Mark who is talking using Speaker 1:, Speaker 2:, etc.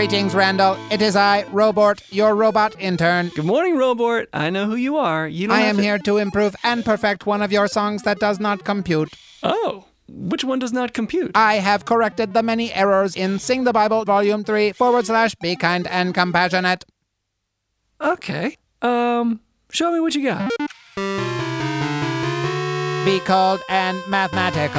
Speaker 1: Greetings, Randall. It is I, Robort, your robot intern.
Speaker 2: Good morning, Robort. I know who you are.
Speaker 1: I am here to improve and perfect one of your songs that does not compute.
Speaker 2: Oh, which one does not compute?
Speaker 1: I have corrected the many errors in Sing the Bible Volume 3 / Be Kind and Compassionate.
Speaker 2: Okay. Show me what you got.
Speaker 1: Be cold and mathematical.